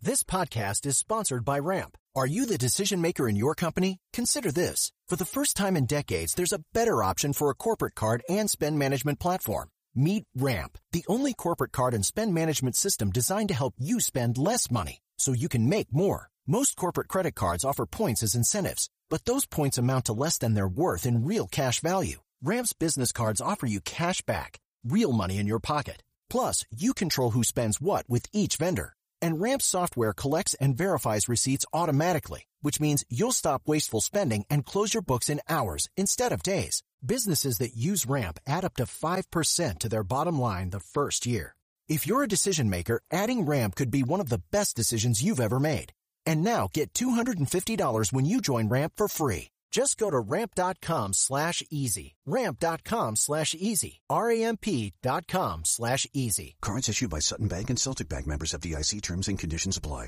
This podcast is sponsored by Ramp. Are you the decision maker in your company? Consider this. For the first time in decades, there's a better option for a corporate card and spend management platform. Meet Ramp, the only corporate card and spend management system designed to help you spend less money so you can make more. Most corporate credit cards offer points as incentives, but those points amount to less than their worth in real cash value. Ramp's business cards offer you cash back, real money in your pocket. Plus, you control who spends what with each vendor. And Ramp's software collects and verifies receipts automatically, which means you'll stop wasteful spending and close your books in hours instead of days. Businesses that use Ramp add up to 5% to their bottom line the first year. If you're a decision maker, adding Ramp could be one of the best decisions you've ever made. And now get $250 when you join Ramp for free. Just go to ramp.com/easy. Ramp.com/easy. RAMP.com/easy. Cards issued by Sutton Bank and Celtic Bank, members FDIC. Terms and conditions apply.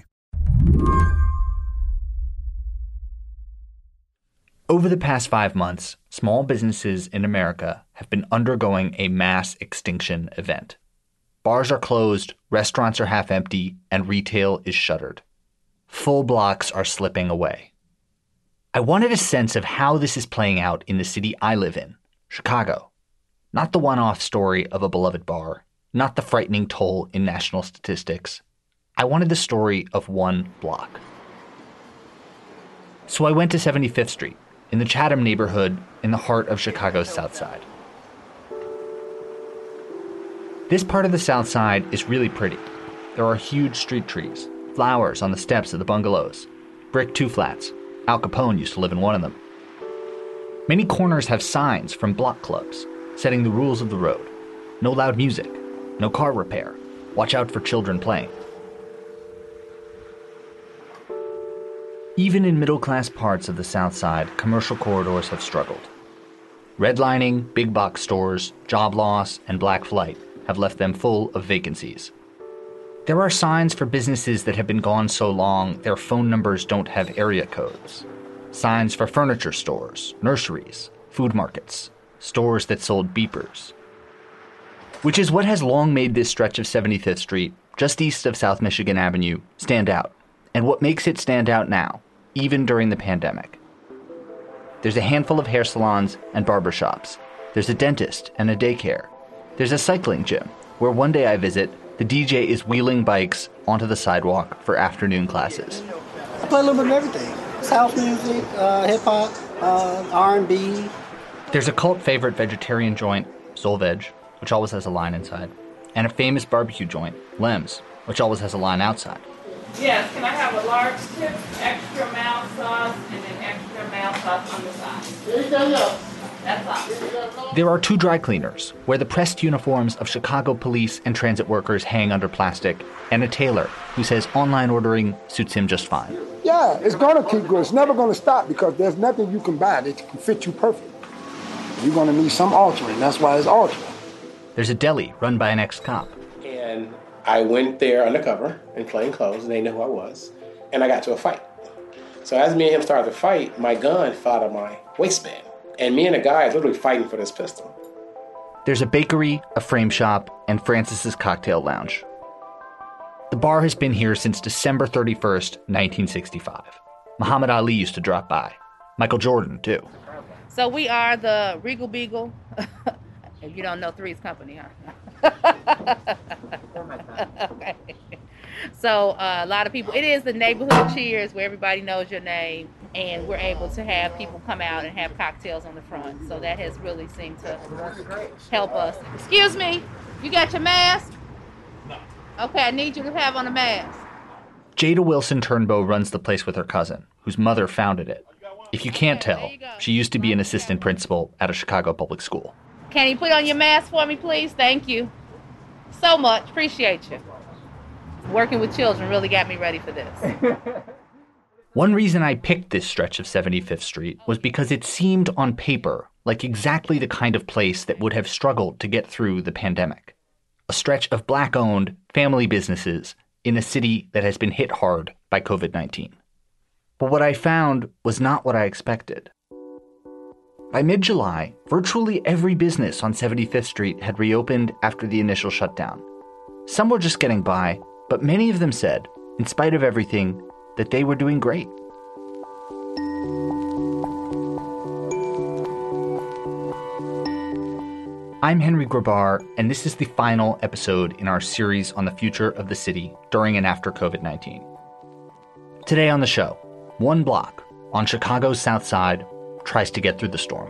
Over the past 5 months, small businesses in America have been undergoing a mass extinction event. Bars are closed, restaurants are half empty, and retail is shuttered. Full blocks are slipping away. I wanted a sense of how this is playing out in the city I live in, Chicago. Not the one-off story of a beloved bar, not the frightening toll in national statistics. I wanted the story of one block. So I went to 75th Street, in the Chatham neighborhood in the heart of Chicago's South Side. This part of the South Side is really pretty. There are huge street trees, flowers on the steps of the bungalows, brick two-flats. Al Capone used to live in one of them. Many corners have signs from block clubs setting the rules of the road. No loud music, no car repair, watch out for children playing. Even in middle-class parts of the South Side, commercial corridors have struggled. Redlining, big box stores, job loss, and black flight have left them full of vacancies. There are signs for businesses that have been gone so long their phone numbers don't have area codes. Signs for furniture stores, nurseries, food markets, stores that sold beepers. Which is what has long made this stretch of 75th Street, just east of South Michigan Avenue, stand out, and what makes it stand out now, even during the pandemic. There's a handful of hair salons and barbershops. There's a dentist and a daycare. There's a cycling gym, where one day I visit, the DJ is wheeling bikes onto the sidewalk for afternoon classes. I play a little bit of everything. It's house music, hip-hop, R&B. There's a cult favorite vegetarian joint, Soul Veg, which always has a line inside, and a famous barbecue joint, Lem's, which always has a line outside. Yes, can I have a large tip, extra mild sauce, and then extra mild sauce on the side? That's all. There are 2 dry cleaners, where the pressed uniforms of Chicago police and transit workers hang under plastic, and a tailor who says online ordering suits him just fine. Yeah, it's going to keep going. It's never going to stop because there's nothing you can buy that can fit you perfect. You're going to need some altering. That's why it's altering. There's a deli run by an ex-cop. And I went there undercover in plain clothes, and they knew who I was. And I got to a fight. So as me and him started to fight, my gun fell out of my waistband. And me and the guy is literally fighting for this pistol. There's a bakery, a frame shop, and Francis's Cocktail Lounge. The bar has been here since December 31st, 1965. Muhammad Ali used to drop by. Michael Jordan, too. So we are the Regal Beagle. If you don't know Three's Company, huh? Okay. So a lot of people, it is the neighborhood cheers where everybody knows your name, and we're able to have people come out and have cocktails on the front. So that has really seemed to help us. Excuse me, you got your mask? No. Okay, I need you to have on a mask. Jada Wilson Turnbow runs the place with her cousin, whose mother founded it. If you can't tell, she used to be an assistant principal at a Chicago public school. Can you put on your mask for me, please? Thank you so much. Appreciate you. Working with children really got me ready for this. One reason I picked this stretch of 75th Street was because it seemed on paper like exactly the kind of place that would have struggled to get through the pandemic. A stretch of Black-owned family businesses in a city that has been hit hard by COVID-19. But what I found was not what I expected. By mid-July, virtually every business on 75th Street had reopened after the initial shutdown. Some were just getting by, but many of them said, in spite of everything, that they were doing great. I'm Henry Grabar, and this is the final episode in our series on the future of the city during and after COVID-19. Today on the show, one block on Chicago's South Side tries to get through the storm.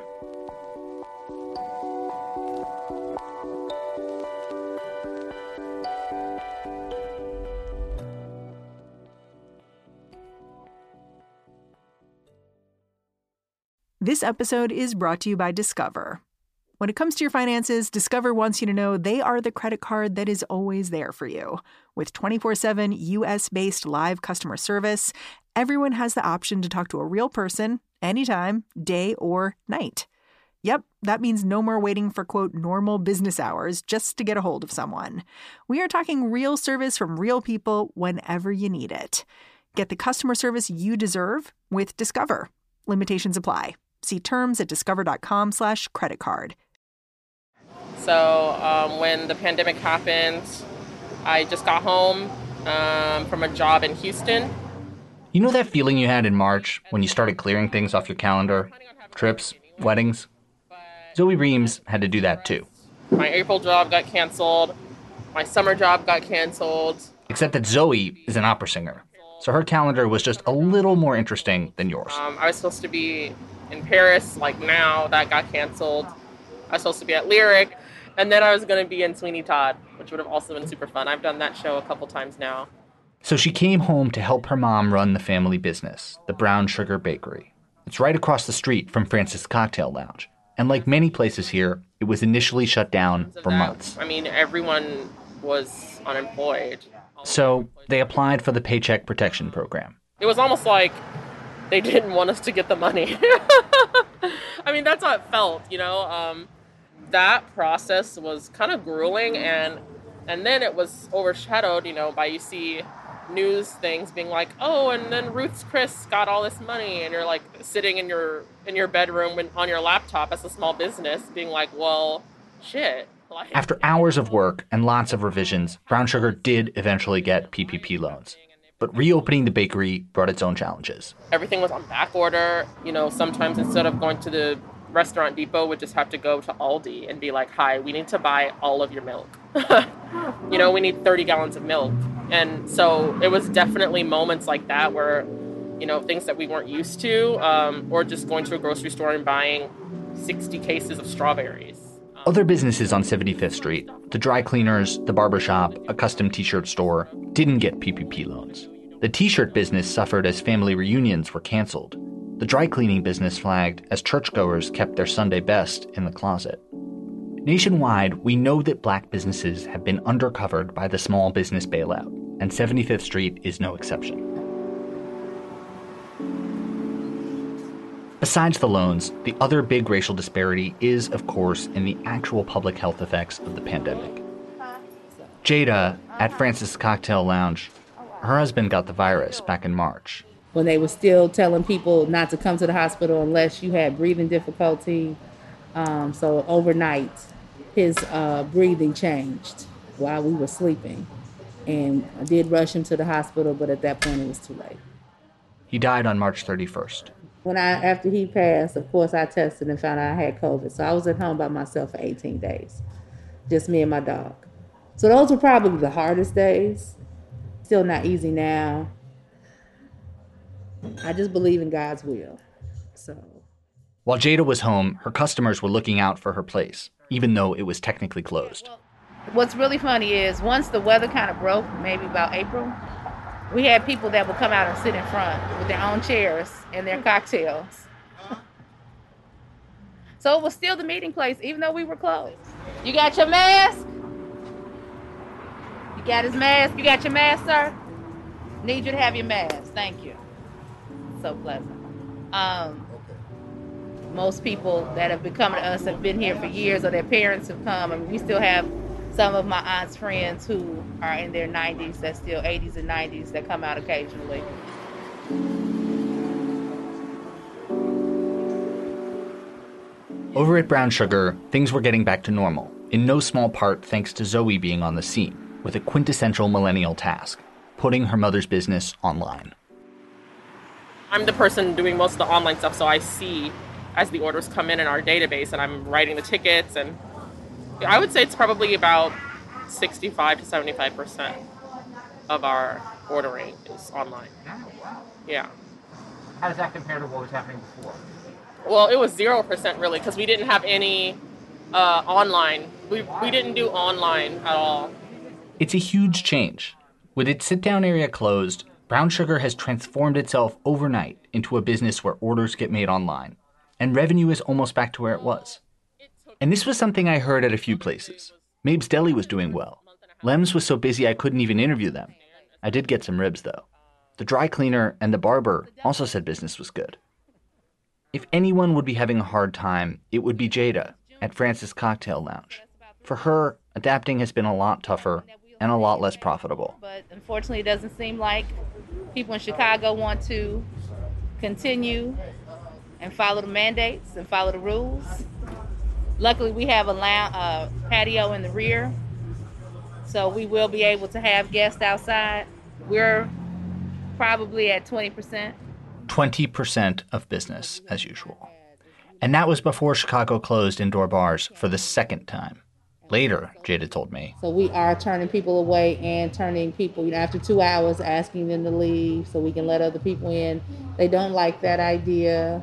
This episode is brought to you by Discover. When it comes to your finances, Discover wants you to know they are the credit card that is always there for you. With 24/7 U.S.-based live customer service, everyone has the option to talk to a real person anytime, day or night. Yep, that means no more waiting for, quote, normal business hours just to get a hold of someone. We are talking real service from real people whenever you need it. Get the customer service you deserve with Discover. Limitations apply. See terms at discover.com/creditcard. So when the pandemic happened, I just got home from a job in Houston. You know that feeling you had in March when you started clearing things off your calendar? Trips, weddings? Zoe Reams had to do that too. My April job got canceled. My summer job got canceled. Except that Zoe is an opera singer, so her calendar was just a little more interesting than yours. I was supposed to be in Paris, like now, that got canceled. I was supposed to be at Lyric, and then I was going to be in Sweeney Todd, which would have also been super fun. I've done that show a couple times now. So she came home to help her mom run the family business, the Brown Sugar Bakery. It's right across the street from Francis Cocktail Lounge. And like many places here, it was initially shut down for months. I mean, everyone was unemployed. So they applied for the Paycheck Protection Program. It was almost like they didn't want us to get the money. I mean, that's how it felt, you know. That process was kind of grueling, and then it was overshadowed, you know, by you see news things being like, oh, and then Ruth's Chris got all this money, and you're like sitting in your bedroom and on your laptop as a small business being like, well, shit. After hours of work and lots of revisions, Brown Sugar did eventually get PPP loans. But reopening the bakery brought its own challenges. Everything was on back order. You know, sometimes instead of going to the Restaurant Depot, we'd just have to go to Aldi and be like, hi, we need to buy all of your milk. You know, we need 30 gallons of milk. And so it was definitely moments like that where, you know, things that we weren't used to, or just going to a grocery store and buying 60 cases of strawberries. Other businesses on 75th Street, the dry cleaners, the barbershop, a custom t-shirt store, didn't get PPP loans. The t-shirt business suffered as family reunions were canceled. The dry cleaning business flagged as churchgoers kept their Sunday best in the closet. Nationwide, we know that Black businesses have been undercovered by the small business bailout, and 75th Street is no exception. Besides the loans, the other big racial disparity is, of course, in the actual public health effects of the pandemic. Jada, at Francis Cocktail Lounge, her husband got the virus back in March. When they were still telling people not to come to the hospital unless you had breathing difficulty. So overnight, his breathing changed while we were sleeping. And I did rush him to the hospital, but at that point it was too late. He died on March 31st. After he passed, of course, I tested and found out I had COVID. So I was at home by myself for 18 days, just me and my dog. So those were probably the hardest days. Still not easy now. I just believe in God's will. So while Jada was home, her customers were looking out for her place, even though it was technically closed. What's really funny is once the weather kind of broke, maybe about April, we had people that would come out and sit in front with their own chairs and their cocktails. So it was still the meeting place, even though we were closed. You got your mask? You got his mask? You got your mask, sir? Need you to have your mask. Thank you. So pleasant. Most people that have been coming to us have been here for years, or their parents have come. I mean, we still have some of my aunt's friends who are in their 90s, that's still 80s and 90s, that come out occasionally. Over at Brown Sugar, things were getting back to normal, in no small part thanks to Zoe being on the scene with a quintessential millennial task, putting her mother's business online. I'm the person doing most of the online stuff, so I see as the orders come in our database, and I'm writing the tickets, and I would say it's probably about 65 to 75% of our ordering is online. Yeah. How does that compare to what was happening before? Well, it was 0% really, because we didn't have any online. We didn't do online at all. It's a huge change. With its sit-down area closed, Brown Sugar has transformed itself overnight into a business where orders get made online, and revenue is almost back to where it was. And this was something I heard at a few places. Mabe's Deli was doing well. Lem's was so busy I couldn't even interview them. I did get some ribs, though. The dry cleaner and the barber also said business was good. If anyone would be having a hard time, it would be Jada at Francis Cocktail Lounge. For her, adapting has been a lot tougher and a lot less profitable. But unfortunately, it doesn't seem like people in Chicago want to continue and follow the mandates and follow the rules. Luckily, we have a patio in the rear, so we will be able to have guests outside. We're probably at 20%. 20% of business, as usual. And that was before Chicago closed indoor bars for the second time. Later, Jada told me. So we are turning people away and turning people, after 2 hours, asking them to leave so we can let other people in. They don't like that idea.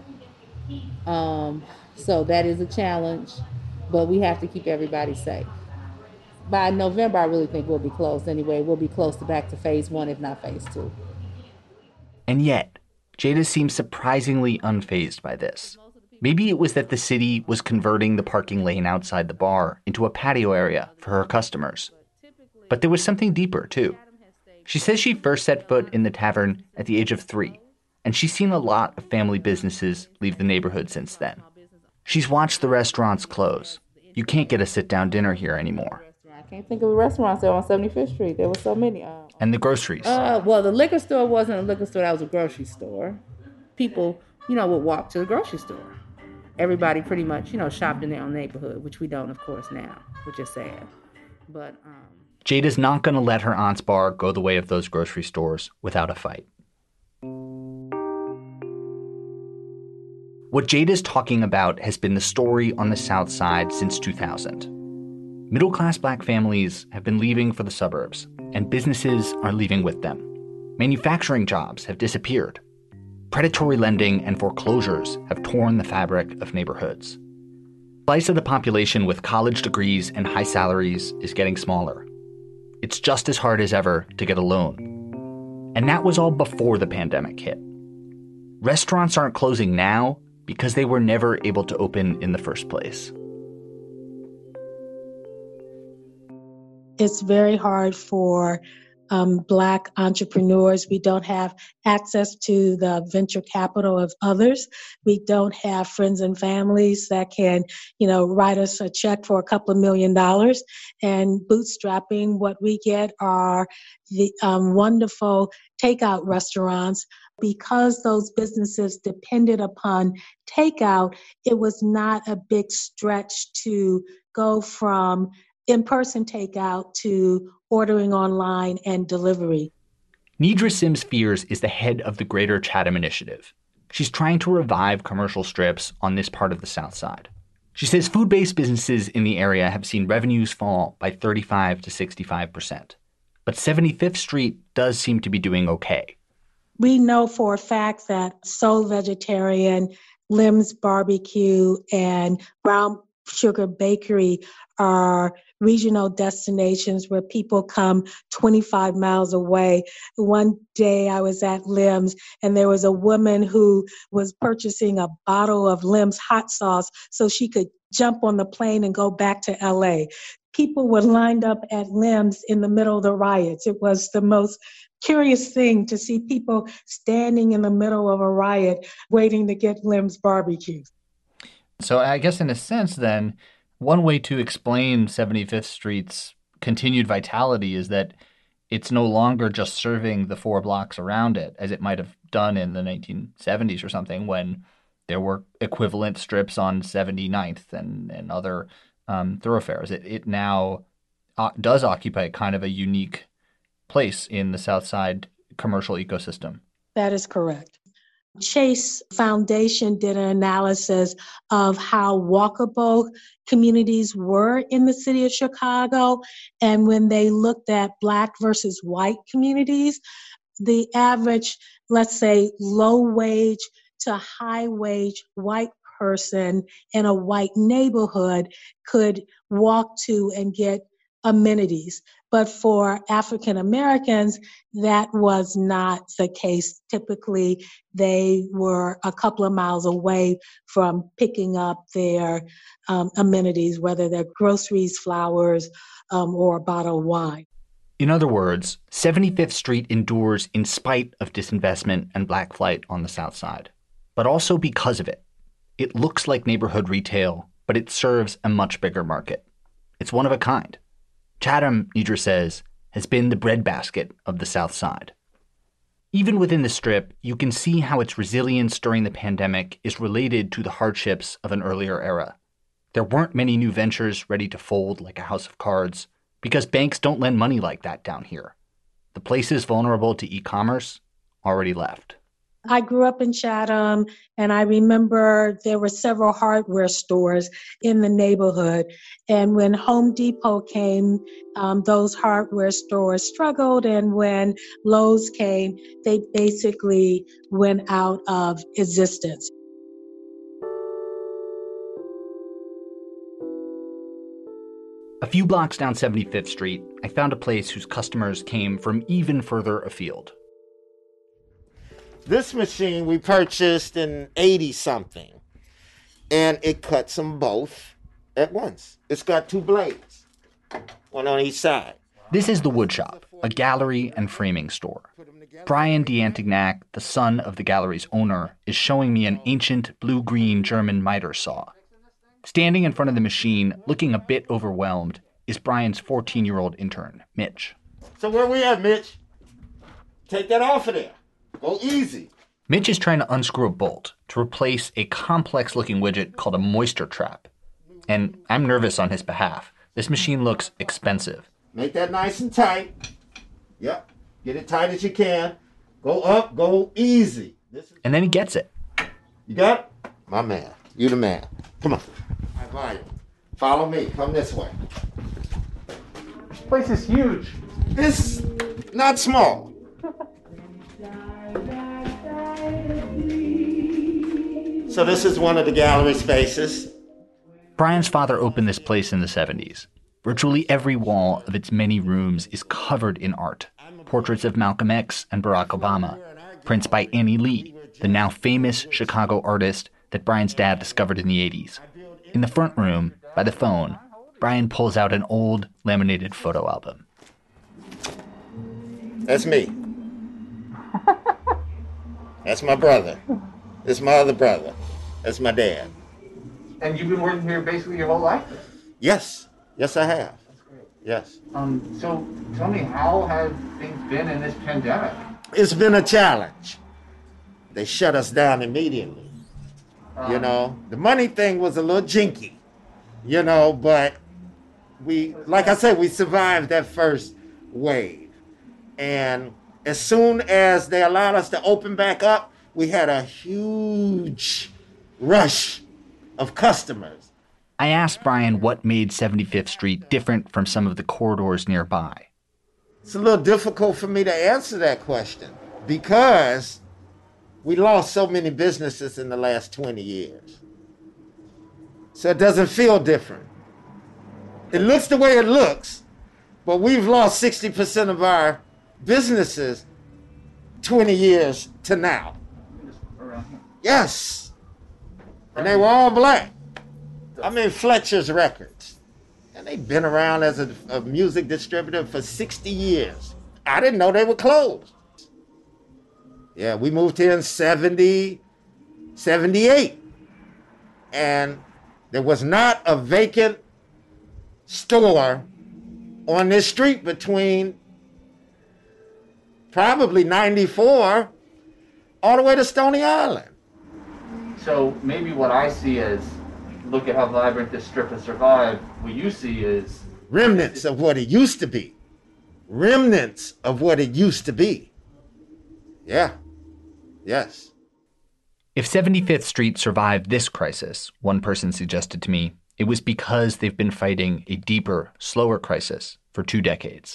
So that is a challenge, but we have to keep everybody safe. By November, I really think we'll be closed anyway. We'll be close to back to phase 1, if not phase 2. And yet, Jada seems surprisingly unfazed by this. Maybe it was that the city was converting the parking lane outside the bar into a patio area for her customers. But there was something deeper, too. She says she first set foot in the tavern at the age of 3, and she's seen a lot of family businesses leave the neighborhood since then. She's watched the restaurants close. You can't get a sit-down dinner here anymore. I can't think of the restaurants there on 75th Street. There were so many. And the groceries. Well, the liquor store wasn't a liquor store. That was a grocery store. People, would walk to the grocery store. Everybody pretty much, shopped in their own neighborhood, which we don't, of course, now, which is sad. But Jada's not going to let her aunt's bar go the way of those grocery stores without a fight. What Jada's talking about has been the story on the South Side since 2000. Middle-class Black families have been leaving for the suburbs, and businesses are leaving with them. Manufacturing jobs have disappeared. Predatory lending and foreclosures have torn the fabric of neighborhoods. The slice of the population with college degrees and high salaries is getting smaller. It's just as hard as ever to get a loan. And that was all before the pandemic hit. Restaurants aren't closing now because they were never able to open in the first place. It's very hard for Black entrepreneurs. We don't have access to the venture capital of others. We don't have friends and families that can, write us a check for a couple of $1 million. And bootstrapping, what we get are the wonderful takeout restaurants. Because those businesses depended upon takeout, it was not a big stretch to go from in-person takeout to ordering online and delivery. Nidra Sims-Fears is the head of the Greater Chatham Initiative. She's trying to revive commercial strips on this part of the South Side. She says food-based businesses in the area have seen revenues fall by 35 to 65%. But 75th Street does seem to be doing okay. We know for a fact that Soul Vegetarian, Lem's Barbecue, and Brown Sugar Bakery are regional destinations where people come 25 miles away. One day I was at Lem's and there was a woman who was purchasing a bottle of Lem's hot sauce so she could jump on the plane and go back to LA. People were lined up at Lem's in the middle of the riots. It was the most curious thing to see people standing in the middle of a riot waiting to get Lem's Barbecue. So I guess in a sense then, one way to explain 75th Street's continued vitality is that it's no longer just serving the 4 blocks around it, as it might have done in the 1970s or something, when there were equivalent strips on 79th and other thoroughfares. It now does occupy kind of a unique place in the South Side commercial ecosystem. That is correct. Chase Foundation did an analysis of how walkable communities were in the city of Chicago. And when they looked at Black versus white communities, the average, let's say, low wage to high wage white person in a white neighborhood could walk to and get amenities. But for African Americans, that was not the case. Typically, they were a couple of miles away from picking up their amenities, whether they're groceries, flowers, or a bottle of wine. In other words, 75th Street endures in spite of disinvestment and black flight on the South Side, but also because of it. It looks like neighborhood retail, but it serves a much bigger market. It's one of a kind. Chatham, Nidra says, has been the breadbasket of the South Side. Even within the Strip, you can see how its resilience during the pandemic is related to the hardships of an earlier era. There weren't many new ventures ready to fold like a house of cards, because banks don't lend money like that down here. The places vulnerable to e-commerce already left. I grew up in Chatham, and I remember there were several hardware stores in the neighborhood. And when Home Depot came, those hardware stores struggled. And when Lowe's came, they basically went out of existence. A few blocks down 75th Street, I found a place whose customers came from even further afield. This machine we purchased in 80-something, and it cuts them both at once. It's got two blades, one on each side. This is the Woodshop, a gallery and framing store. Brian D'Antignac, the son of the gallery's owner, is showing me an ancient blue-green German miter saw. Standing in front of the machine, looking a bit overwhelmed, is Brian's 14-year-old intern, Mitch. So where we at, Mitch? Take that off of there. Go easy. Mitch is trying to unscrew a bolt to replace a complex-looking widget called a moisture trap. And I'm nervous on his behalf. This machine looks expensive. Make that nice and tight. Yep. Get it tight as you can. Go up, go easy. And then he gets it. You got it? My man. You the man. Come on. Follow me. Come this way. This place is huge. It's not small. So this is one of the gallery spaces. Brian's father opened this place in the 70s. Virtually every wall of its many rooms is covered in art. Portraits of Malcolm X and Barack Obama. Prints by Annie Lee, the now famous Chicago artist that Brian's dad discovered in the 80s. In the front room, by the phone, Brian pulls out an old laminated photo album. That's me. That's my brother. This is my other brother. That's my dad. And you've been working here basically your whole life? Yes. Yes, I have. That's great. Yes. So tell me, how have things been in this pandemic? It's been a challenge. They shut us down immediately. You know, the money thing was a little jinky, you know, but we, like I said, we survived that first wave. And as soon as they allowed us to open back up, we had a huge rush of customers. I asked Brian what made 75th Street different from some of the corridors nearby. It's a little difficult for me to answer that question because we lost so many businesses in the last 20 years. So it doesn't feel different. It looks the way it looks, but we've lost 60% of our businesses 20 years to now. Yes. And they were all black. I mean, Fletcher's Records. And they've been around as a music distributor for 60 years. I didn't know they were closed. Yeah, we moved here in 78. And there was not a vacant store on this street between probably 94 all the way to Stony Island. So maybe what I see is, look at how vibrant this strip has survived. What you see is remnants of what it used to be. remnants of what it used to be. Yeah. Yes. If 75th Street survived this crisis, one person suggested to me, it was because they've been fighting a deeper, slower crisis for 2 decades.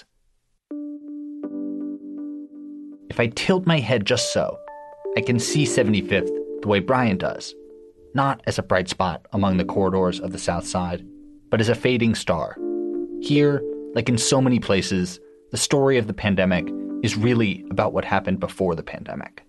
If I tilt my head just so, I can see 75th the way Brian does, not as a bright spot among the corridors of the South Side, but as a fading star. Here, like in so many places, the story of the pandemic is really about what happened before the pandemic.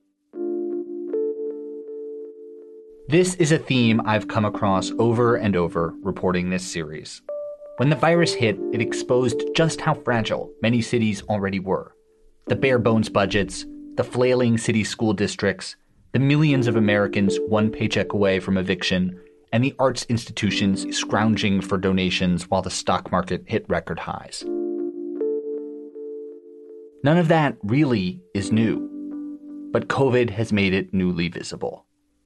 This is a theme I've come across over and over reporting this series. When the virus hit, it exposed just how fragile many cities already were. The bare bones budgets, the flailing city school districts, the millions of Americans one paycheck away from eviction, and the arts institutions scrounging for donations while the stock market hit record highs. None of that really is new, but COVID has made it newly visible.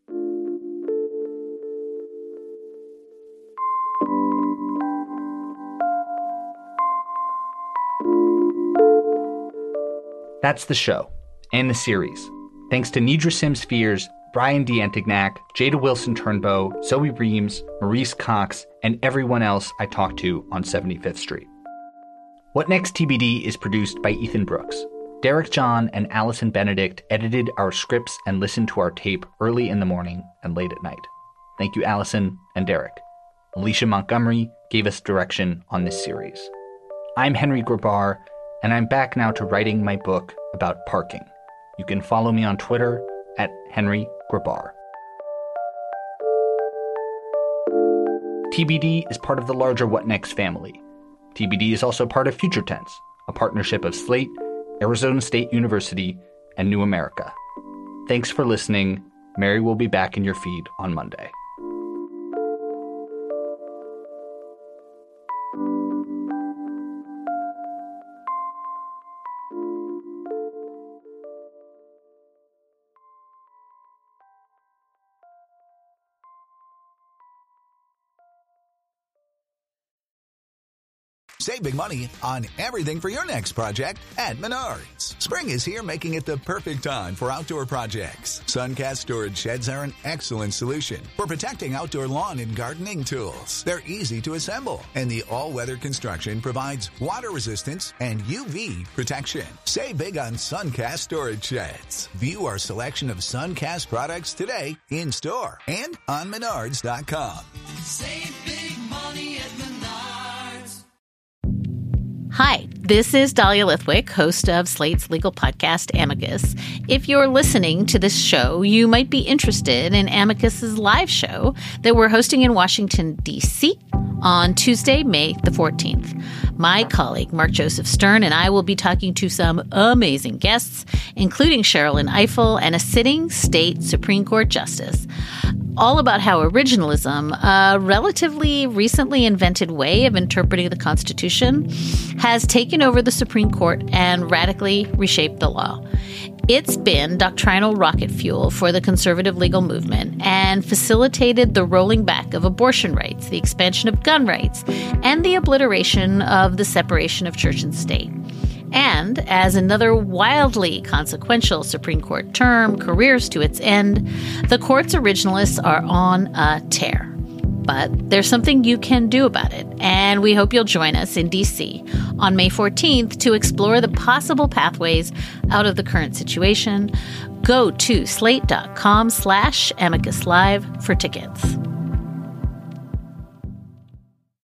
That's the show, and the series. Thanks to Nidra Sims-Fears, Brian D'Antignac, Jada Wilson-Turnbow, Zoe Reams, Maurice Cox, and everyone else I talked to on 75th Street. What Next TBD is produced by Ethan Brooks. Derek John and Allison Benedict edited our scripts and listened to our tape early in the morning and late at night. Thank you, Allison and Derek. Alicia Montgomery gave us direction on this series. I'm Henry Grabar, and I'm back now to writing my book about parking. You can follow me on Twitter at Henry Grabar. TBD is part of the larger What Next family. TBD is also part of Future Tense, a partnership of Slate, Arizona State University, and New America. Thanks for listening. Mary will be back in your feed on Monday. Save big money on everything for your next project at Menards. Spring is here, making it the perfect time for outdoor projects. Suncast storage sheds are an excellent solution for protecting outdoor lawn and gardening tools. They're easy to assemble, and the all-weather construction provides water resistance and UV protection. Save big on Suncast storage sheds. View our selection of Suncast products today in store and on Menards.com. Save big money at Menards. Hi, this is Dahlia Lithwick, host of Slate's legal podcast, Amicus. If you're listening to this show, you might be interested in Amicus's live show that we're hosting in Washington, D.C. on Tuesday, May the 14th. My colleague, Mark Joseph Stern, and I will be talking to some amazing guests, including Sherrilyn Ifill and a sitting state Supreme Court justice, all about how originalism, a relatively recently invented way of interpreting the Constitution, has taken over the Supreme Court and radically reshaped the law. It's been doctrinal rocket fuel for the conservative legal movement and facilitated the rolling back of abortion rights, the expansion of gun rights, and the obliteration of the separation of church and state. And as another wildly consequential Supreme Court term careers to its end, the court's originalists are on a tear. But there's something you can do about it, and we hope you'll join us in D.C. on May 14th to explore the possible pathways out of the current situation. Go to slate.com/amicuslive for tickets.